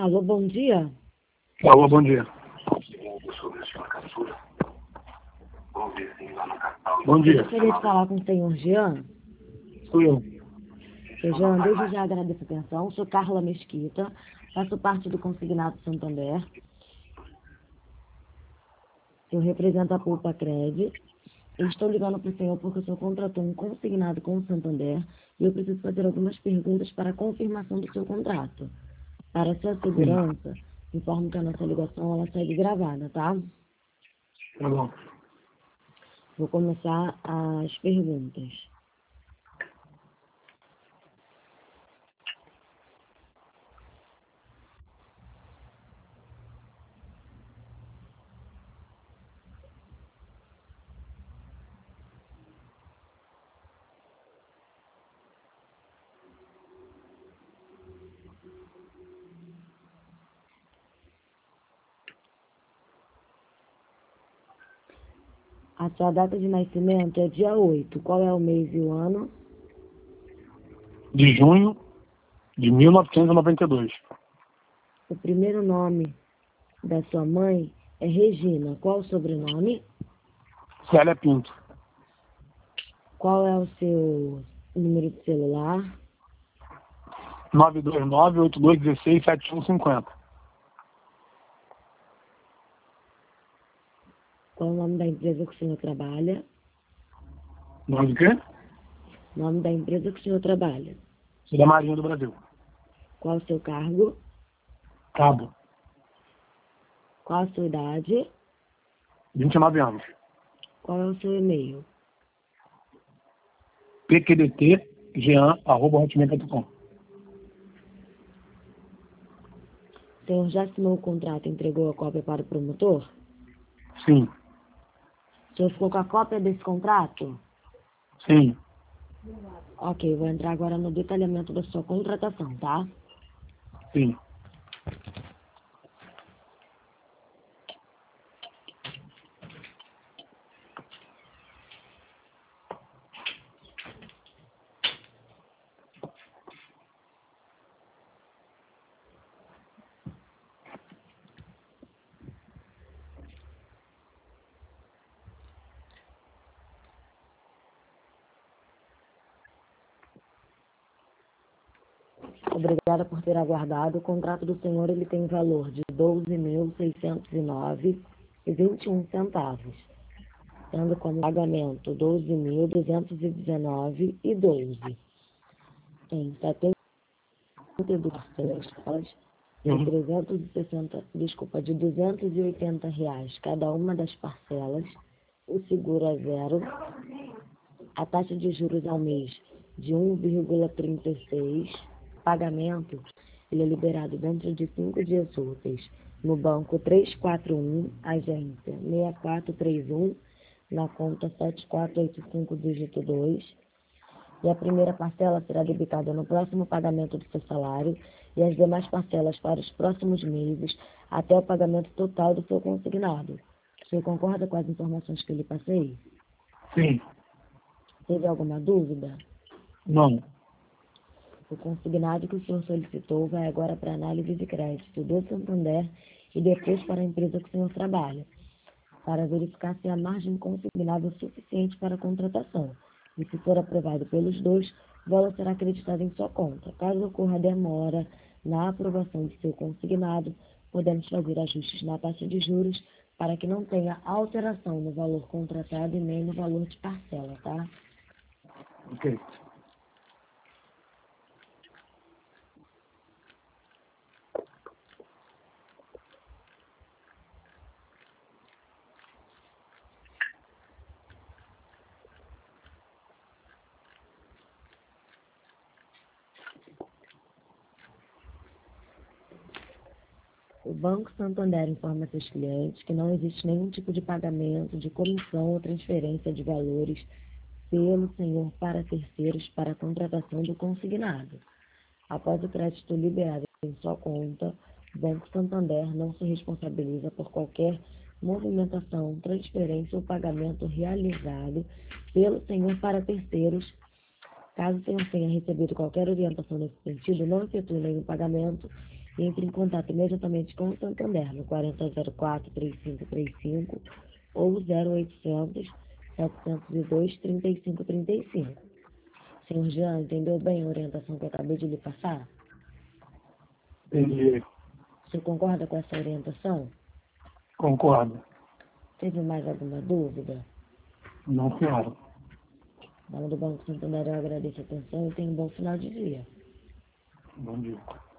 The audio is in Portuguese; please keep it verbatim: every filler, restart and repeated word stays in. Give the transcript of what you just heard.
Alô, bom dia. Alô, bom dia. Bom Eu dia. gostaria de falar com o senhor Jean. Sou eu. Seu Jean, desde já agradeço a atenção. Sou Carla Mesquita, faço parte do Consignado Santander. Eu represento a Pulpa Cred. Eu estou ligando para o senhor porque o senhor contratou um consignado com o Santander e eu preciso fazer algumas perguntas para a confirmação do seu contrato. Para sua segurança, informo que a nossa ligação ela segue gravada, tá? Tá bom. Vou começar as perguntas. A sua data de nascimento é dia oito. Qual é o mês e o ano? De junho de mil novecentos e noventa e dois. O primeiro nome da sua mãe é Regina. Qual o sobrenome? Célia Pinto. Qual é o seu número de celular? nove dois nove, oito dois um seis, sete um cinco zero. Qual é o nome da empresa que o senhor trabalha? Nome do quê? Nome da empresa que o senhor trabalha. Sou da Marinha do Brasil. Qual o seu cargo? Cabo. Qual a sua idade? vinte e nove anos. Qual é o seu e-mail? p q d t jean arroba hotmail ponto com. O senhor já assinou o contrato e entregou a cópia para o promotor? Sim. O senhor ficou com a cópia desse contrato? Sim. Ok, vou entrar agora no detalhamento da sua contratação, tá? Sim. Obrigada por ter aguardado. O contrato do senhor ele tem valor de doze mil seiscentos e nove reais e vinte e um centavos, tendo como pagamento doze mil duzentos e dezenove reais e doze centavos. Em setenta e duas parcelas de trezentos e sessenta, desculpa, de duzentos e oitenta reais cada uma das parcelas. O seguro é zero. A taxa de juros ao mês de um vírgula trinta e seis. Pagamento, ele é liberado dentro de cinco dias úteis. No banco trezentos e quarenta e um, agência seis quatro três um, na conta sete quatro oito cinco, dígito dois. E a primeira parcela será debitada no próximo pagamento do seu salário e as demais parcelas para os próximos meses até o pagamento total do seu consignado. Você concorda com as informações que eu lhe passei? Sim. Teve alguma dúvida? Não. O consignado que o senhor solicitou vai agora para análise de crédito do Santander e depois para a empresa que o senhor trabalha, para verificar se a margem consignada é suficiente para a contratação. E se for aprovado pelos dois, o valor será acreditado em sua conta. Caso ocorra demora na aprovação do seu consignado, podemos fazer ajustes na taxa de juros para que não tenha alteração no valor contratado e nem no valor de parcela, tá? Ok. O Banco Santander informa seus clientes que não existe nenhum tipo de pagamento, de comissão ou transferência de valores pelo senhor para terceiros para a contratação do consignado. Após o crédito liberado em sua conta, o Banco Santander não se responsabiliza por qualquer movimentação, transferência ou pagamento realizado pelo senhor para terceiros Caso o senhor tenha recebido qualquer orientação nesse sentido, não efetue nenhum pagamento e entre em contato imediatamente com o Santander no quarenta zero quatro, trinta e cinco trinta e cinco ou zero oitocentos, setecentos e dois, trinta e cinco trinta e cinco. Senhor Jean, entendeu bem a orientação que eu acabei de lhe passar? Entendi. O senhor concorda com essa orientação? Concordo. Teve mais alguma dúvida? Não, senhora. Em nome do Banco Santander, eu agradeço a atenção e tenha um bom final de dia. Bom dia.